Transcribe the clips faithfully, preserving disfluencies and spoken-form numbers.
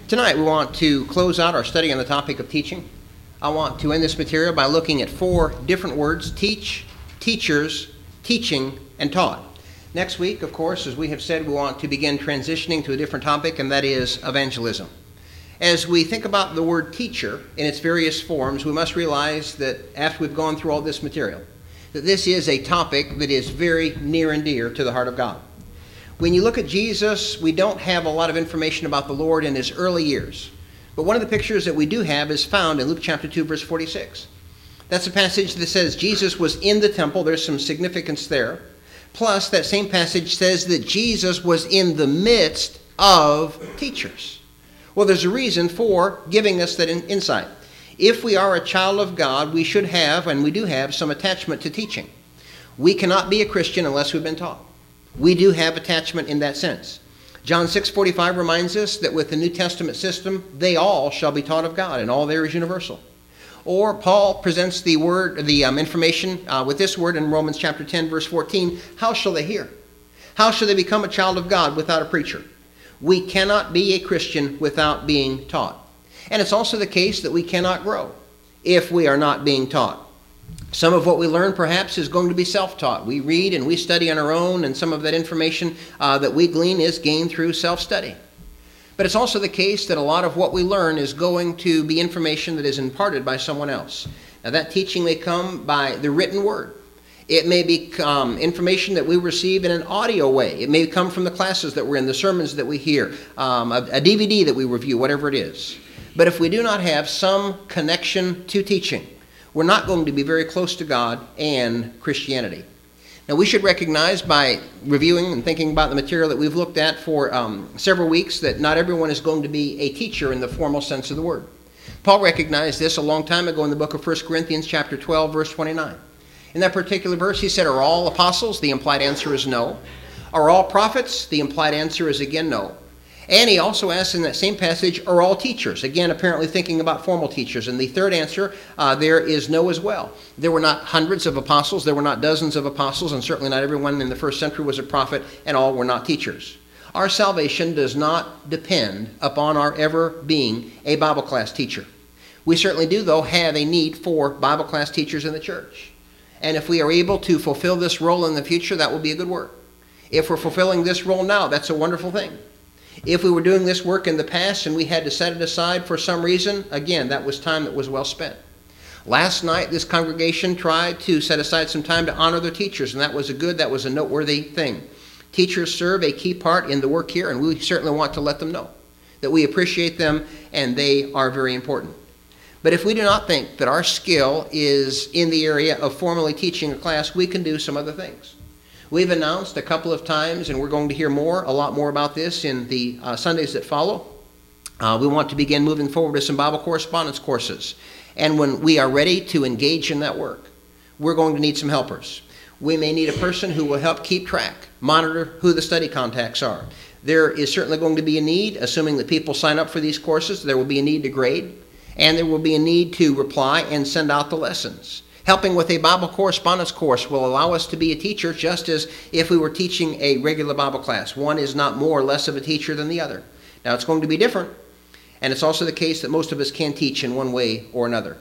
Tonight we want to close out our study on the topic of teaching. I want to end this material by looking at four different words: teach, teachers, teaching, and taught. Next week, of course, as we have said, we want to begin transitioning to a different topic, and that is evangelism. As we think about the word teacher in its various forms, we must realize that after we've gone through all this material, that this is a topic that is very near and dear to the heart of God. When you look at Jesus, we don't have a lot of information about the Lord in his early years. But one of the pictures that we do have is found in Luke chapter two, verse forty-six. That's a passage that says Jesus was in the temple. There's some significance there. Plus, that same passage says that Jesus was in the midst of teachers. Well, there's a reason for giving us that insight. If we are a child of God, we should have, and we do have, some attachment to teaching. We cannot be a Christian unless we've been taught. We do have attachment in that sense. John six forty-five reminds us that with the New Testament system, they all shall be taught of God, and all there is universal. Or Paul presents the word, the um, information uh, with this word in Romans chapter ten, verse fourteen. How shall they hear? How shall they become a child of God without a preacher? We cannot be a Christian without being taught. And it's also the case that we cannot grow if we are not being taught. Some of what we learn perhaps is going to be self-taught. We read and we study on our own, and some of that information uh, that we glean is gained through self-study. But it's also the case that a lot of what we learn is going to be information that is imparted by someone else. Now, that teaching may come by the written word. It may be um, information that we receive in an audio way. It may come from the classes that we're in, the sermons that we hear, um, a, a D V D that we review, whatever it is. But if we do not have some connection to teaching, we're not going to be very close to God and Christianity. Now, we should recognize by reviewing and thinking about the material that we've looked at for um, several weeks that not everyone is going to be a teacher in the formal sense of the word. Paul recognized this a long time ago in the book of First Corinthians chapter twelve, verse twenty-nine. In that particular verse, he said, "Are all apostles?" The implied answer is no. "Are all prophets?" The implied answer is again no. And he also asks in that same passage, "Are all teachers?" Again, apparently thinking about formal teachers. And the third answer uh, there is no as well. There were not hundreds of apostles. There were not dozens of apostles. And certainly not everyone in the first century was a prophet. And all were not teachers. Our salvation does not depend upon our ever being a Bible class teacher. We certainly do, though, have a need for Bible class teachers in the church. And if we are able to fulfill this role in the future, that will be a good work. If we're fulfilling this role now, that's a wonderful thing. If we were doing this work in the past and we had to set it aside for some reason, again, that was time that was well spent. Last night, this congregation tried to set aside some time to honor their teachers, and that was a good, that was a noteworthy thing. Teachers serve a key part in the work here, and we certainly want to let them know that we appreciate them and they are very important. But if we do not think that our skill is in the area of formally teaching a class, we can do some other things. We've announced a couple of times, and we're going to hear more, a lot more about this in the uh, Sundays that follow. Uh, we want to begin moving forward with some Bible correspondence courses. And when we are ready to engage in that work, we're going to need some helpers. We may need a person who will help keep track, monitor who the study contacts are. There is certainly going to be a need, assuming that people sign up for these courses, there will be a need to grade, and there will be a need to reply and send out the lessons. Helping with a Bible correspondence course will allow us to be a teacher just as if we were teaching a regular Bible class. One is not more or less of a teacher than the other. Now, it's going to be different, and it's also the case that most of us can teach in one way or another.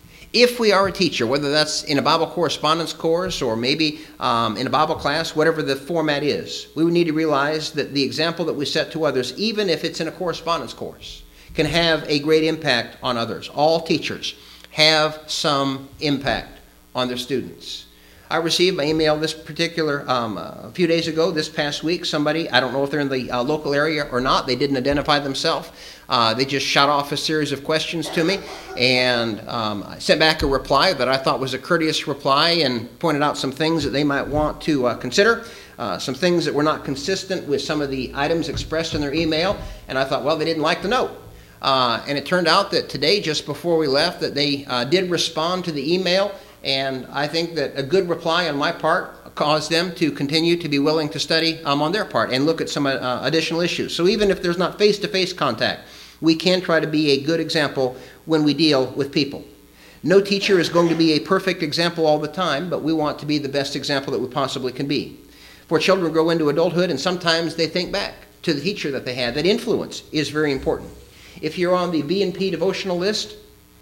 If we are a teacher, whether that's in a Bible correspondence course or maybe um, in a Bible class, whatever the format is, we would need to realize that the example that we set to others, even if it's in a correspondence course, can have a great impact on others. All teachers have some impact on their students. I received my email this particular, um, uh, a few days ago, this past week, somebody, I don't know if they're in the uh, local area or not, they didn't identify themselves. Uh, they just shot off a series of questions to me, and um, I sent back a reply that I thought was a courteous reply and pointed out some things that they might want to uh, consider, uh, some things that were not consistent with some of the items expressed in their email, and I thought, well, they didn't like the note. Uh, and it turned out that today, just before we left, that they uh, did respond to the email. And I think that a good reply on my part caused them to continue to be willing to study um, on their part and look at some uh, additional issues. So even if there's not face-to-face contact, we can try to be a good example when we deal with people. No teacher is going to be a perfect example all the time, but we want to be the best example that we possibly can be. For children grow into adulthood, and sometimes they think back to the teacher that they had. That influence is very important. If you're on the B and P devotional list,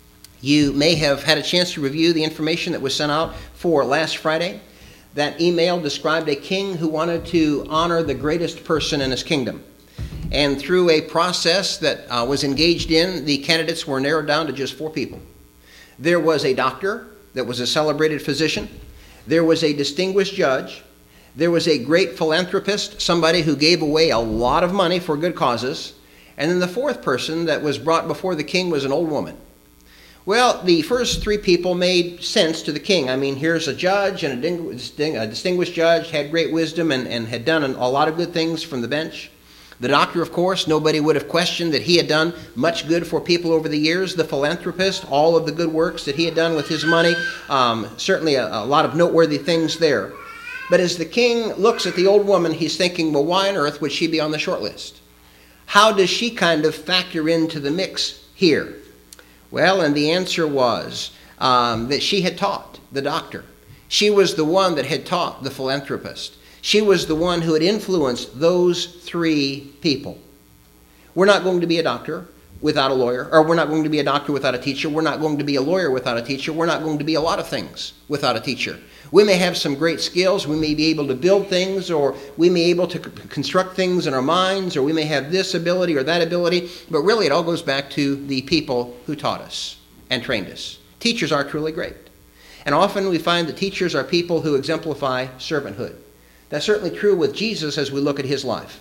you may have had a chance to review the information that was sent out for last Friday. That email described a king who wanted to honor the greatest person in his kingdom. And through a process that uh, was engaged in, the candidates were narrowed down to just four people. There was a doctor that was a celebrated physician. There was a distinguished judge. There was a great philanthropist, somebody who gave away a lot of money for good causes. And then the fourth person that was brought before the king was an old woman. Well, the first three people made sense to the king. I mean, here's a judge and a, a distinguished judge, had great wisdom and, and had done a lot of good things from the bench. The doctor, of course, nobody would have questioned that he had done much good for people over the years. The philanthropist, all of the good works that he had done with his money, um, certainly a, a lot of noteworthy things there. But as the king looks at the old woman, he's thinking, well, why on earth would she be on the short list? How does she kind of factor into the mix here? Well, and the answer was um, that she had taught the doctor. She was the one that had taught the philanthropist. She was the one who had influenced those three people. We're not going to be a doctor without a lawyer, or we're not going to be a doctor without a teacher. We're not going to be a lawyer without a teacher. We're not going to be a lot of things without a teacher. We may have some great skills. We may be able to build things, or we may be able to construct things in our minds, or we may have this ability or that ability. But really, it all goes back to the people who taught us and trained us. Teachers are truly great. And often we find that teachers are people who exemplify servanthood. That's certainly true with Jesus as we look at his life.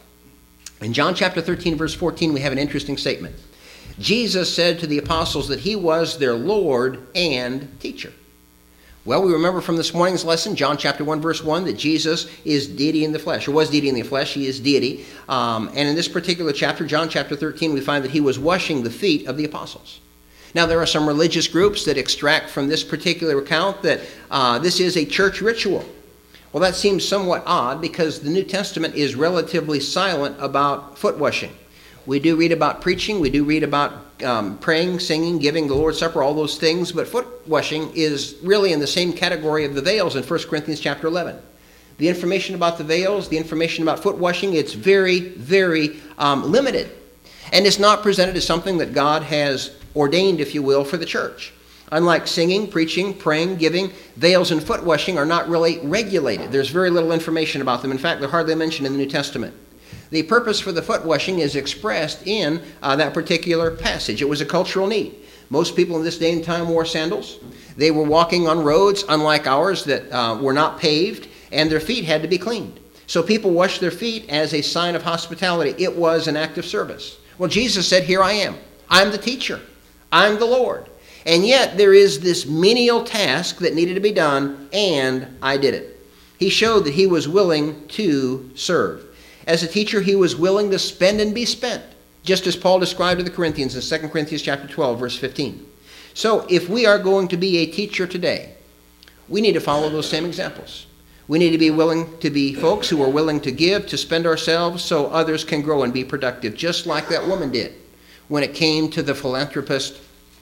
In John chapter thirteen, verse fourteen, we have an interesting statement. Jesus said to the apostles that he was their Lord and teacher. Well, we remember from this morning's lesson, John chapter one, verse one, that Jesus is deity in the flesh, or was deity in the flesh. He is deity. Um, and in this particular chapter, John chapter thirteen, we find that he was washing the feet of the apostles. Now, there are some religious groups that extract from this particular account that uh, this is a church ritual. Well, that seems somewhat odd because the New Testament is relatively silent about foot washing. We do read about preaching, we do read about um, praying, singing, giving the Lord's Supper, all those things, but foot washing is really in the same category of the veils in First Corinthians chapter eleven. The information about the veils, the information about foot washing, it's very, very um, limited. And it's not presented as something that God has ordained, if you will, for the church. Unlike singing, preaching, praying, giving, veils and foot washing are not really regulated. There's very little information about them. In fact, they're hardly mentioned in the New Testament. The purpose for the foot washing is expressed in uh, that particular passage. It was a cultural need. Most people in this day and time wore sandals. They were walking on roads, unlike ours, that uh, were not paved, and their feet had to be cleaned. So people washed their feet as a sign of hospitality. It was an act of service. Well, Jesus said, here I am. I'm the teacher. I'm the Lord. And yet there is this menial task that needed to be done, and I did it. He showed that he was willing to serve. As a teacher, he was willing to spend and be spent, just as Paul described to the Corinthians in Second Corinthians chapter twelve, verse fifteen. So if we are going to be a teacher today, we need to follow those same examples. We need to be willing to be folks who are willing to give, to spend ourselves so others can grow and be productive, just like that woman did when it came to the philanthropist,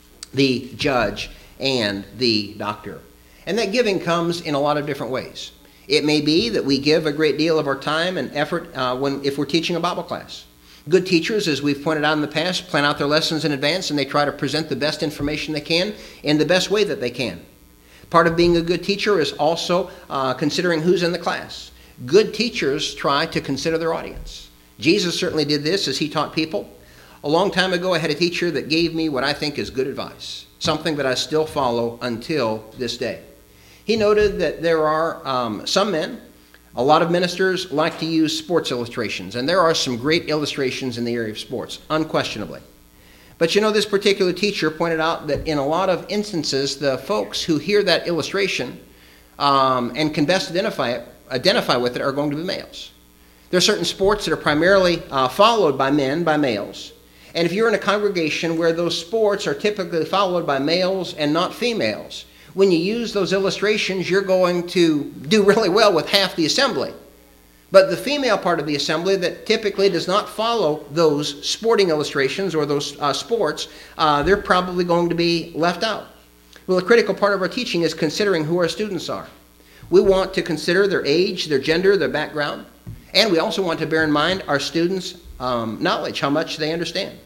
the judge, and the doctor. And that giving comes in a lot of different ways. It may be that we give a great deal of our time and effort uh, when if we're teaching a Bible class. Good teachers, as we've pointed out in the past, plan out their lessons in advance and they try to present the best information they can in the best way that they can. Part of being a good teacher is also uh, considering who's in the class. Good teachers try to consider their audience. Jesus certainly did this as he taught people. A long time ago, I had a teacher that gave me what I think is good advice, something that I still follow until this day. He noted that there are um, some men, a lot of ministers like to use sports illustrations, and there are some great illustrations in the area of sports, unquestionably. But you know, this particular teacher pointed out that in a lot of instances, the folks who hear that illustration um, and can best identify it, identify with it are going to be males. There are certain sports that are primarily uh, followed by men, by males. And if you're in a congregation where those sports are typically followed by males and not females, when you use those illustrations, you're going to do really well with half the assembly. But the female part of the assembly that typically does not follow those sporting illustrations or those uh, sports, uh, they're probably going to be left out. Well, a critical part of our teaching is considering who our students are. We want to consider their age, their gender, their background, and we also want to bear in mind our students' um, knowledge, how much they understand.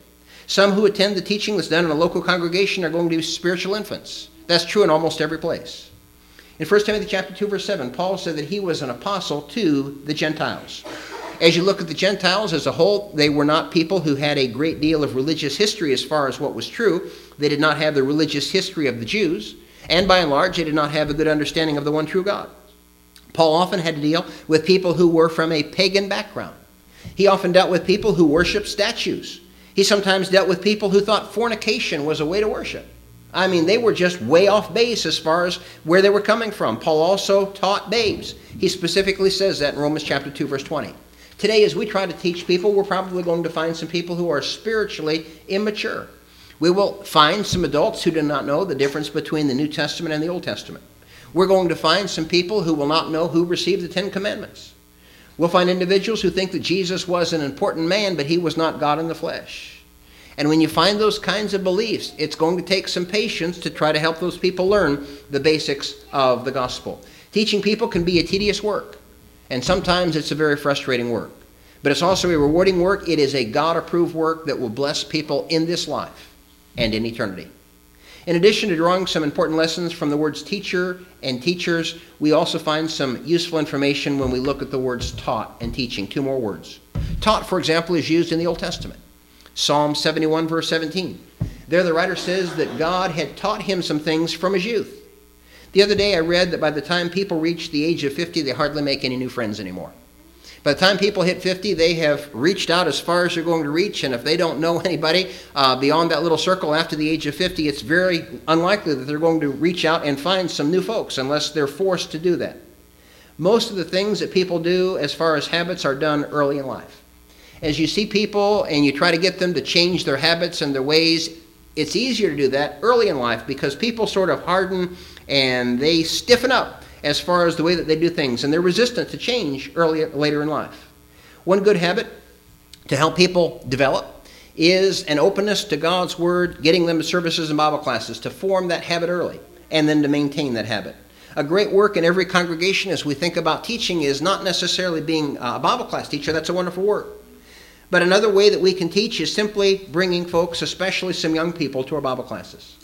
Some who attend the teaching that's done in a local congregation are going to be spiritual infants. That's true in almost every place. In First Timothy chapter two, verse seven, Paul said that he was an apostle to the Gentiles. As you look at the Gentiles as a whole, they were not people who had a great deal of religious history as far as what was true. They did not have the religious history of the Jews, and by and large, they did not have a good understanding of the one true God. Paul often had to deal with people who were from a pagan background. He often dealt with people who worshiped statues. He sometimes dealt with people who thought fornication was a way to worship. I mean, they were just way off base as far as where they were coming from. Paul also taught babes. He specifically says that in Romans chapter two, verse twenty. Today, as we try to teach people, we're probably going to find some people who are spiritually immature. We will find some adults who do not know the difference between the New Testament and the Old Testament. We're going to find some people who will not know who received the Ten Commandments. We'll find individuals who think that Jesus was an important man, but he was not God in the flesh. And when you find those kinds of beliefs, it's going to take some patience to try to help those people learn the basics of the gospel. Teaching people can be a tedious work, and sometimes it's a very frustrating work. But it's also a rewarding work. It is a God-approved work that will bless people in this life and in eternity. In addition to drawing some important lessons from the words teacher and teachers, we also find some useful information when we look at the words taught and teaching. Two more words. Taught, for example, is used in the Old Testament. Psalm seventy-one, verse seventeen. There the writer says that God had taught him some things from his youth. The other day I read that by the time people reach the age of fifty, they hardly make any new friends anymore. By the time people hit fifty, they have reached out as far as they're going to reach, and if they don't know anybody uh, beyond that little circle after the age of fifty, it's very unlikely that they're going to reach out and find some new folks unless they're forced to do that. Most of the things that people do as far as habits are done early in life. As you see people and you try to get them to change their habits and their ways, it's easier to do that early in life because people sort of harden and they stiffen up as far as the way that they do things, and they're resistant to change early, later in life. One good habit to help people develop is an openness to God's Word, getting them to services and Bible classes, to form that habit early, and then to maintain that habit. A great work in every congregation as we think about teaching is not necessarily being a Bible class teacher. That's a wonderful work. But another way that we can teach is simply bringing folks, especially some young people, to our Bible classes.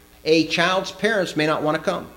A child's parents may not want to come.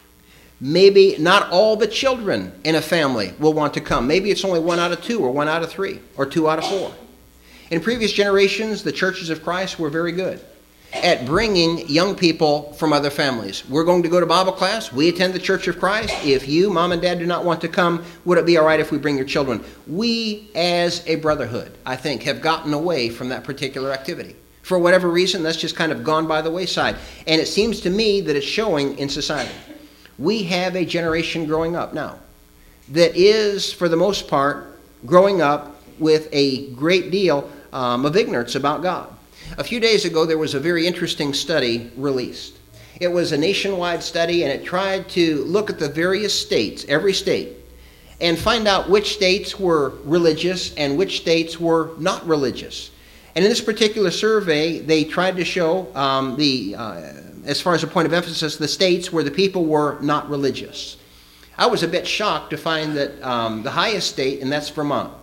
Maybe not all the children in a family will want to come. Maybe it's only one out of two or one out of three or two out of four. In previous generations, the churches of Christ were very good at bringing young people from other families. We're going to go to Bible class. We attend the Church of Christ. If you, mom and dad, do not want to come, would it be all right if we bring your children? We, as a brotherhood, I think, have gotten away from that particular activity. For whatever reason, that's just kind of gone by the wayside. And it seems to me that it's showing in society. We have a generation growing up now that is, for the most part, growing up with a great deal um, of ignorance about God. A few days ago, there was a very interesting study released. It was a nationwide study, and it tried to look at the various states, every state, and find out which states were religious and which states were not religious. And in this particular survey, they tried to show um, the... Uh, as far as a point of emphasis, the states where the people were not religious. I was a bit shocked to find that um, the highest state, and that's Vermont,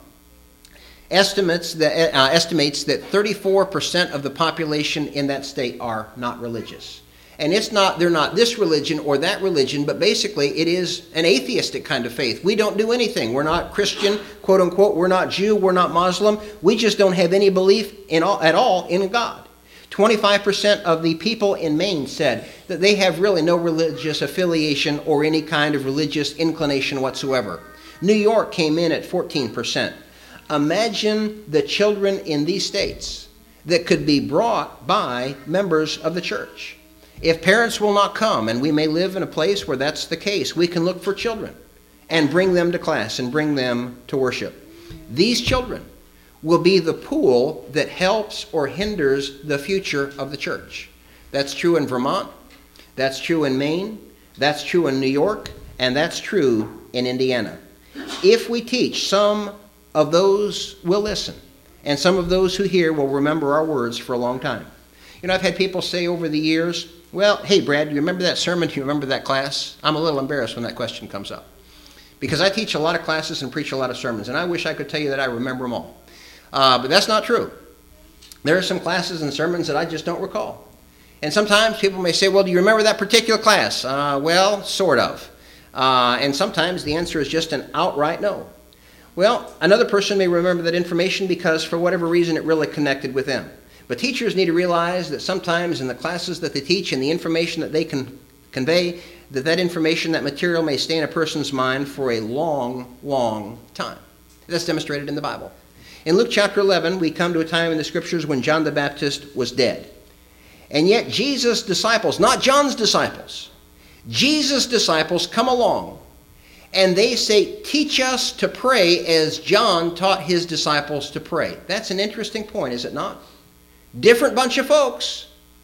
estimates that, uh, estimates that thirty-four percent of the population in that state are not religious. And it's not, they're not this religion or that religion, but basically it is an atheistic kind of faith. We don't do anything. We're not Christian, quote unquote. We're not Jew. We're not Muslim. We just don't have any belief in all, at all in God. twenty-five percent of the people in Maine said that they have really no religious affiliation or any kind of religious inclination whatsoever. New York came in at fourteen percent. Imagine the children in these states that could be brought by members of the church. If parents will not come, and we may live in a place where that's the case, we can look for children and bring them to class and bring them to worship. These children will be the pool that helps or hinders the future of the church. That's true in Vermont, that's true in Maine, that's true in New York, and that's true in Indiana. If we teach, some of those will listen, and some of those who hear will remember our words for a long time. You know, I've had people say over the years, well, hey, Brad, do you remember that sermon? Do you remember that class? I'm a little embarrassed when that question comes up, because I teach a lot of classes and preach a lot of sermons, and I wish I could tell you that I remember them all. Uh, but that's not true. There are some classes and sermons that I just don't recall. And sometimes people may say, well, do you remember that particular class? Uh, well, sort of. Uh, and sometimes the answer is just an outright no. Well, another person may remember that information because for whatever reason it really connected with them. But teachers need to realize that sometimes in the classes that they teach and the information that they can convey, that that information, that material may stay in a person's mind for a long, long time. That's demonstrated in the Bible. In Luke chapter eleven, we come to a time in the Scriptures when John the Baptist was dead. And yet Jesus' disciples, not John's disciples, Jesus' disciples come along and they say, teach us to pray as John taught his disciples to pray. That's an interesting point, is it not? Different bunch of folks.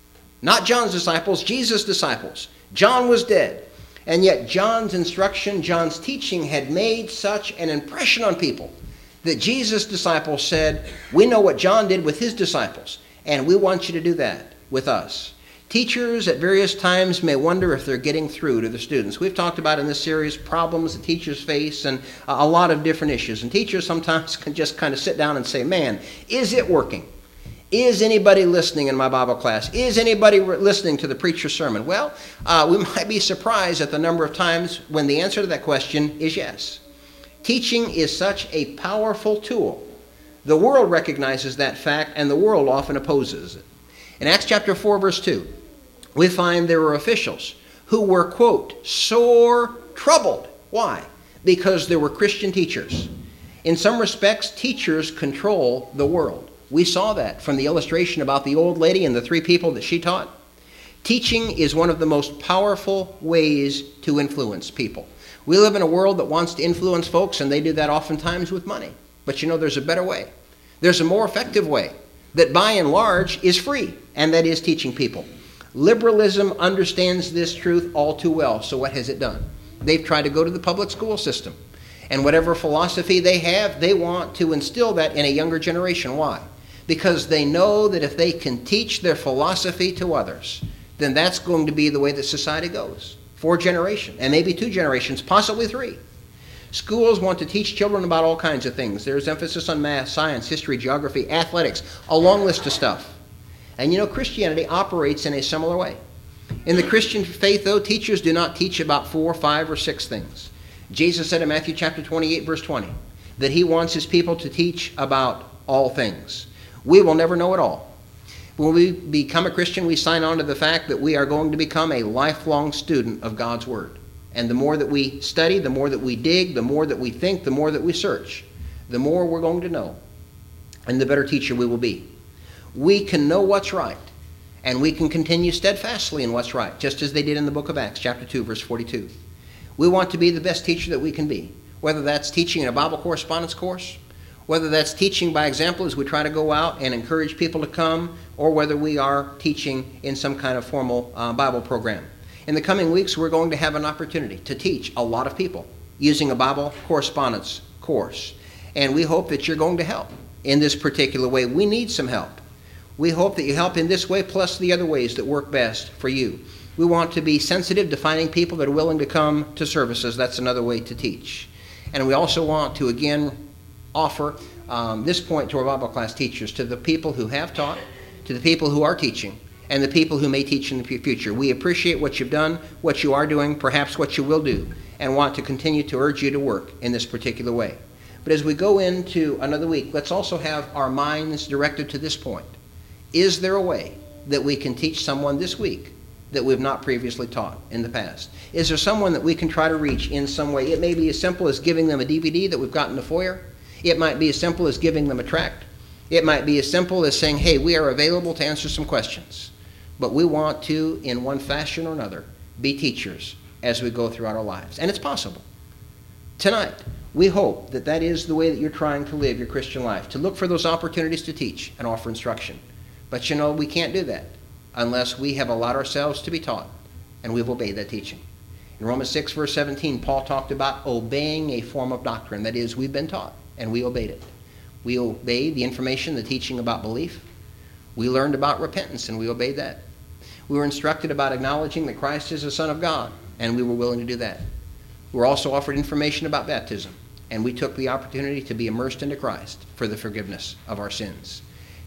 Not John's disciples, Jesus' disciples. John was dead. And yet John's instruction, John's teaching had made such an impression on people that Jesus' disciples said, we know what John did with his disciples, and we want you to do that with us. Teachers at various times may wonder if they're getting through to the students. We've talked about in this series problems that teachers face and a lot of different issues. And teachers sometimes can just kind of sit down and say, man, is it working? Is anybody listening in my Bible class? Is anybody listening to the preacher's sermon? Well, uh, we might be surprised at the number of times when the answer to that question is yes. Teaching is such a powerful tool. The world recognizes that fact, and the world often opposes it. In Acts chapter four, verse two, we find there were officials who were, quote, sore troubled. Why? Because there were Christian teachers. In some respects, teachers control the world. We saw that from the illustration about the old lady and the three people that she taught. Teaching is one of the most powerful ways to influence people. We live in a world that wants to influence folks, and they do that oftentimes with money. But you know, there's a better way. There's a more effective way that by and large is free, and that is teaching people. Liberalism understands this truth all too well, so what has it done? They've tried to go to the public school system. And whatever philosophy they have, they want to instill that in a younger generation. Why? Because they know that if they can teach their philosophy to others, then that's going to be the way that society goes. For a generation, and maybe two generations, possibly three. Schools want to teach children about all kinds of things. There's emphasis on math, science, history, geography, athletics, a long list of stuff. And you know, Christianity operates in a similar way. In the Christian faith, though, teachers do not teach about four, five, or six things. Jesus said in Matthew chapter twenty-eight, verse twenty, that he wants his people to teach about all things. We will never know it all. When we become a Christian, we sign on to the fact that we are going to become a lifelong student of God's Word. And the more that we study, the more that we dig, the more that we think, the more that we search, the more we're going to know, and the better teacher we will be. We can know what's right, and we can continue steadfastly in what's right, just as they did in the book of Acts, chapter two, verse forty-two. We want to be the best teacher that we can be, whether that's teaching in a Bible correspondence course, whether that's teaching by example as we try to go out and encourage people to come, or whether we are teaching in some kind of formal uh, Bible program. In the coming weeks, we're going to have an opportunity to teach a lot of people using a Bible correspondence course. And we hope that you're going to help in this particular way. We need some help. We hope that you help in this way, plus the other ways that work best for you. We want to be sensitive to finding people that are willing to come to services. That's another way to teach. And we also want to, again, offer um, this point to our Bible class teachers, to the people who have taught, to the people who are teaching, and the people who may teach in the future. We appreciate what you've done, what you are doing, perhaps what you will do, and want to continue to urge you to work in this particular way. But as we go into another week, let's also have our minds directed to this point. Is there a way that we can teach someone this week that we've not previously taught in the past? Is there someone that we can try to reach in some way? It may be as simple as giving them a D V D that we've got in the foyer. It might be as simple as giving them a tract. It might be as simple as saying, hey, we are available to answer some questions. But we want to, in one fashion or another, be teachers as we go throughout our lives. And it's possible. Tonight, we hope that that is the way that you're trying to live your Christian life, to look for those opportunities to teach and offer instruction. But you know, we can't do that unless we have allowed ourselves to be taught and we've obeyed that teaching. In Romans six, verse seventeen, Paul talked about obeying a form of doctrine. That is, we've been taught and we obeyed it. We obeyed the information, the teaching about belief. We learned about repentance and we obeyed that. We were instructed about acknowledging that Christ is the Son of God, and we were willing to do that. We were also offered information about baptism, and we took the opportunity to be immersed into Christ for the forgiveness of our sins.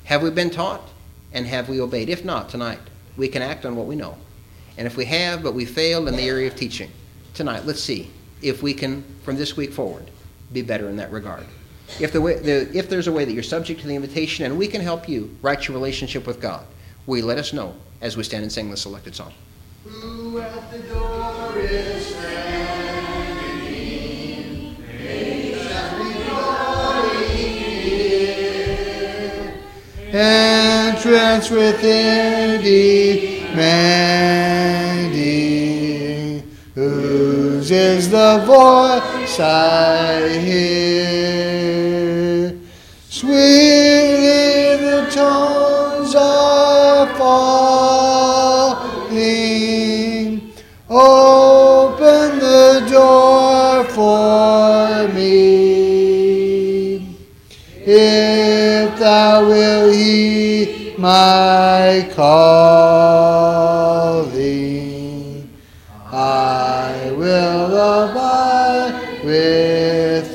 Have we been taught? And have we obeyed? If not, tonight, we can act on what we know. And if we have, but we failed in the area of teaching, tonight, let's see if we can, from this week forward, be better in that regard. If, the way, the, if there's a way that you're subject to the invitation and we can help you right your relationship with God, will you let us know as we stand and sing the selected song? Who at the door is standing, patiently drawing near, entrance within demanding, whose is the voice I hear? Sweetly the tones are falling, open the door for me. If thou wilt heed my calling, I will abide with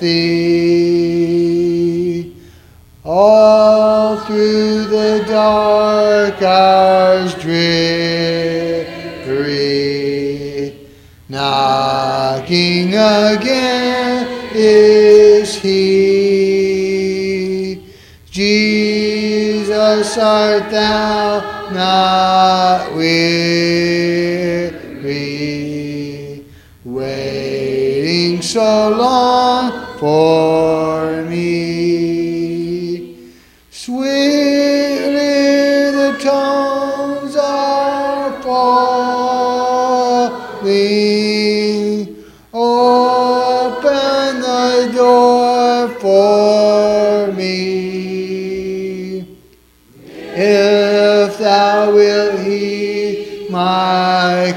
thee. All through the dark hours dreary, knocking again is he. Jesus, art thou not weary, waiting so long for me? Sweetly the tones are falling, open the door for me. If thou wilt heed my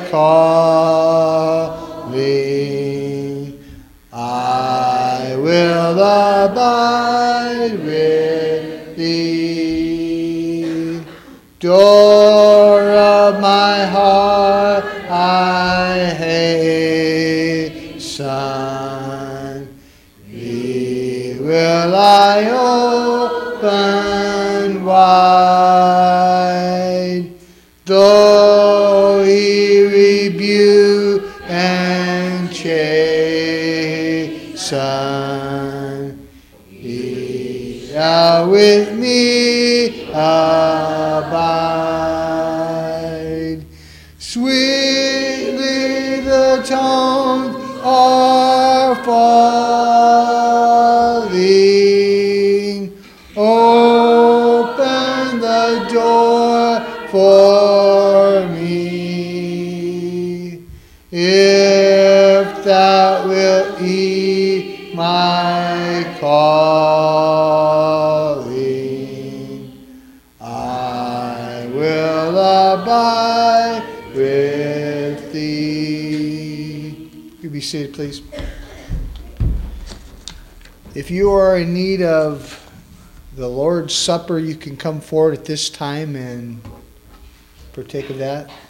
calling, I will abide with thee. Door of my heart, I hasten, thee will I open wide. Though he rebuke and chasten, he shall with me abide. Sweetly the tones are falling, open the door for me. If thou wilt heed my calling, I will abide with thee. You be seated, please. If you are in need of the Lord's Supper, you can come forward at this time and partake of that.